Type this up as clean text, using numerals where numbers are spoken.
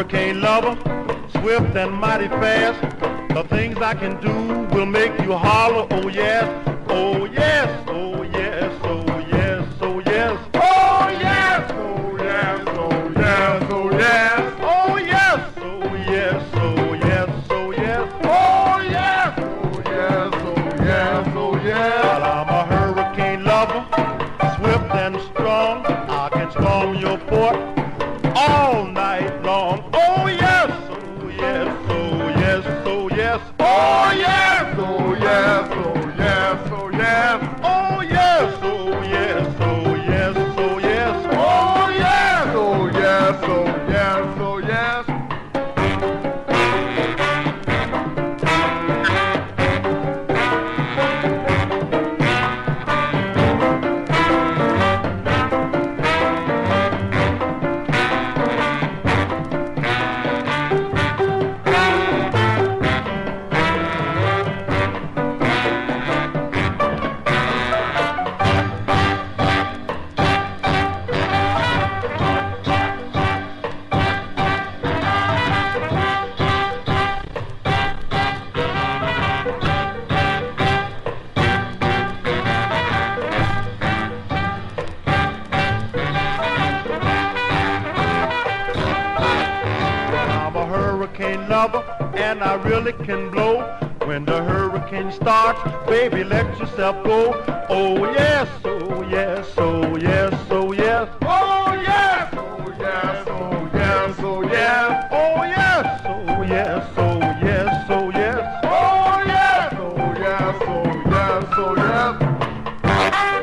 hurricane lover, swift and mighty fast. The things I can do will make you holler, oh yes, oh yes, oh yes, oh yes, oh yes, oh yes, oh yes, oh yes, oh yes, oh yes, oh yes, oh yes, oh yes, oh yes, oh yes, oh yes, oh yes. But I'm a hurricane lover, swift and strong. I can storm your port all night long. Oh yes, oh yes, oh yes, oh yes, oh yes, oh yes, oh yes, oh yes, oh yes, oh yes, oh yes, oh yes, oh yes, oh yes, oh yes, oh yes. Hurricane lover, and I really can blow. When the hurricane starts, baby, let yourself go. Oh yes, oh yes, oh yes, oh yes, oh yes, oh yes, oh yes, oh yes, oh yes, oh yes, oh yes, oh yes, oh yes, oh yes, oh yes, oh yes.